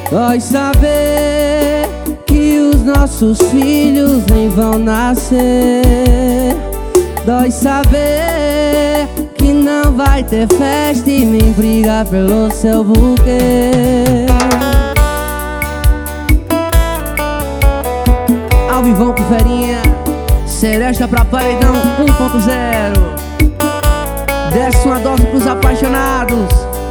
Dói saber que os nossos filhos nem vão nascer. Dói saber que não vai ter festa e nem briga pelo seu buquê. Ao vivão com Ferinha, Seresta pra Paredão 1.0. Desce uma dose pros apaixonados.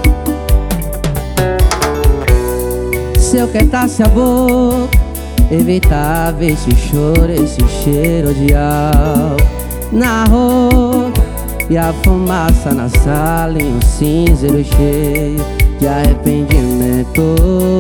Se eu quietasse a boca, evitava esse choro, esse cheiro de álcool na roupa e a fumaça na sala em um cinzeiro cheio de arrependimento.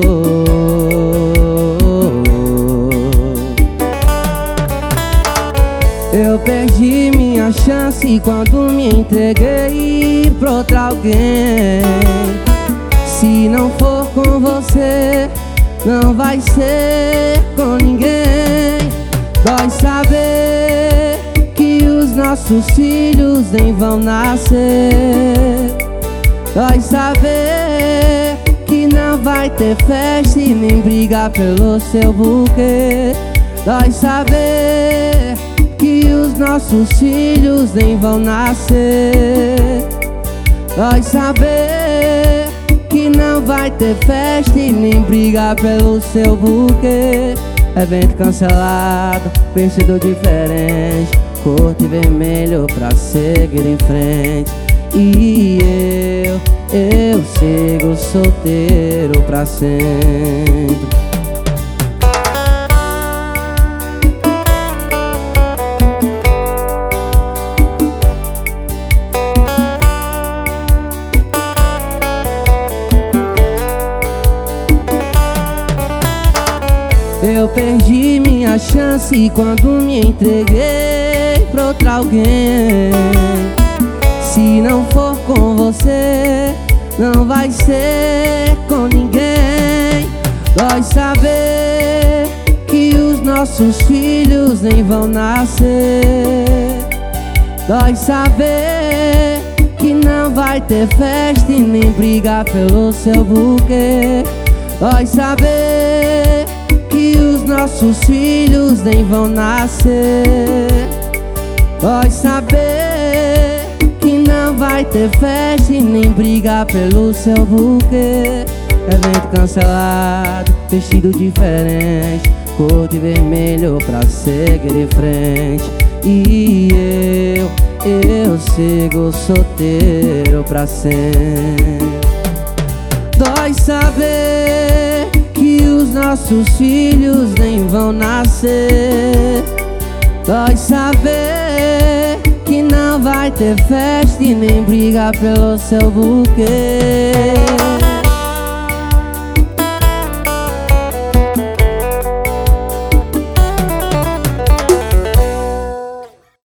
Eu perdi minha chance quando me entreguei pra outra alguém. Se não for com você, não vai ser com ninguém. Dói saber que os nossos filhos nem vão nascer. Dói saber que não vai ter festa e nem brigar pelo seu buquê. Dói saber que os nossos filhos nem vão nascer. Dói saber que não vai ter festa e nem brigar pelo seu buquê. Evento cancelado, vestido diferente, cor de vermelho pra seguir em frente. E eu sigo solteiro pra sempre. Eu perdi minha chance quando me entreguei pra outra alguém. Se não for com você, não vai ser com ninguém. Dói saber que os nossos filhos nem vão nascer. Dói saber que não vai ter festa e nem brigar pelo seu buquê. Dói saber que os nossos filhos nem vão nascer. Dói saber que não vai ter festa e nem brigar pelo seu buquê. Evento cancelado, vestido diferente, cor de vermelho pra seguir em frente. E eu sigo solteiro pra sempre. Dói saber que os nossos filhos nem vão nascer. Dói saber que não vai ter festa e nem brigar pelo seu buquê.